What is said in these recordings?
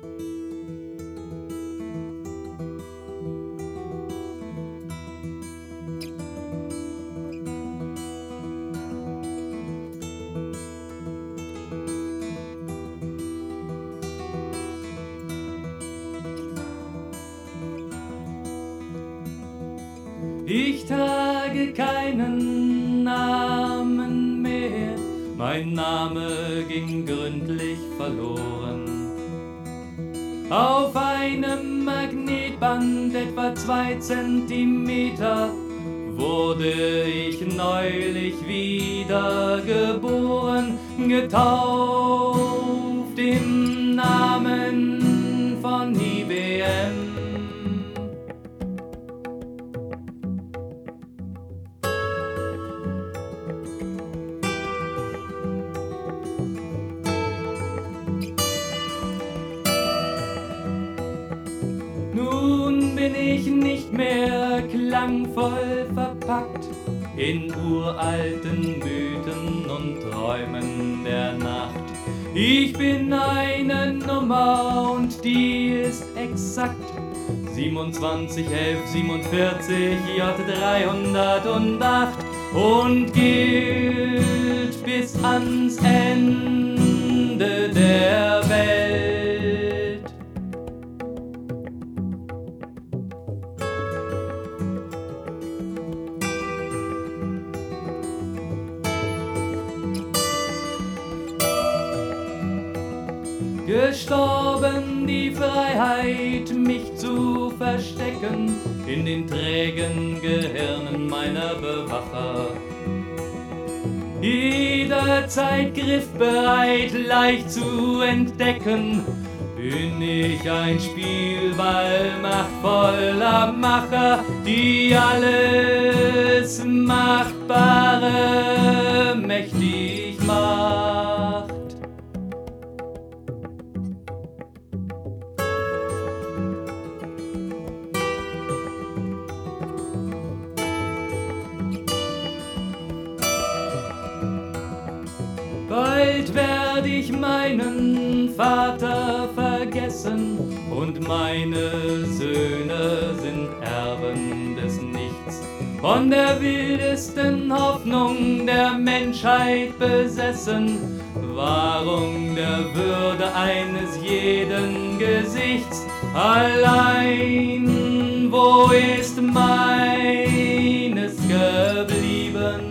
Ich trage keinen Namen mehr, mein Name ging gründlich verloren. Auf einem Magnetband etwa 2 Zentimeter wurde ich neulich wieder geboren, getauft im Namen von IBM. Nun bin ich nicht mehr klangvoll verpackt in uralten Mythen und Träumen der Nacht. Ich bin eine Nummer und die ist exakt 27 11 47 J308 und gilt bis ans Ende der Welt. Gestorben die Freiheit, mich zu verstecken in den trägen Gehirnen meiner Bewacher. Jederzeit griffbereit, leicht zu entdecken, bin ich ein Spielball machtvoller Macher, die alles Machbare mächtig macht. Bald werd ich meinen Vater vergessen und meine Söhne sind Erben des Nichts. Von der wildesten Hoffnung der Menschheit besessen, Wahrung der Würde eines jeden Gesichts. Allein, wo ist meines geblieben?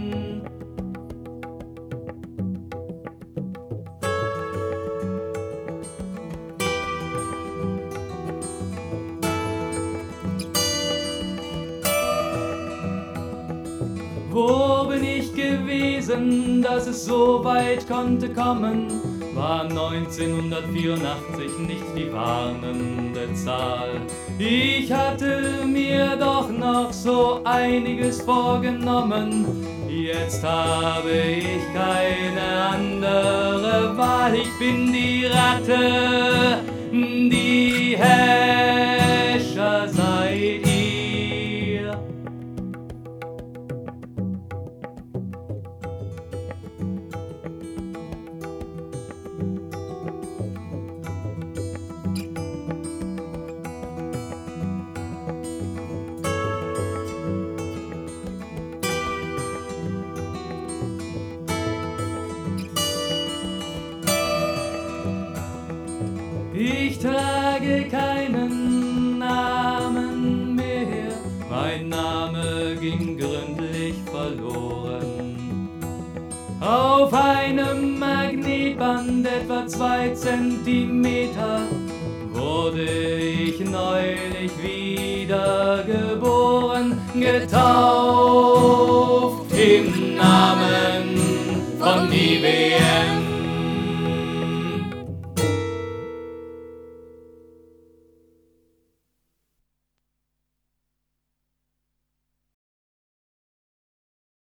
Wo bin ich gewesen, dass es so weit konnte kommen? War 1984 nicht die warnende Zahl. Ich hatte mir doch noch so einiges vorgenommen. Jetzt habe ich keine andere Wahl. Ich bin die Ratte, die Häscher seid ihr. Ich trage keinen Namen mehr, mein Name ging gründlich verloren. Auf einem Magnetband etwa 2 Zentimeter wurde ich neulich wieder geboren, getauft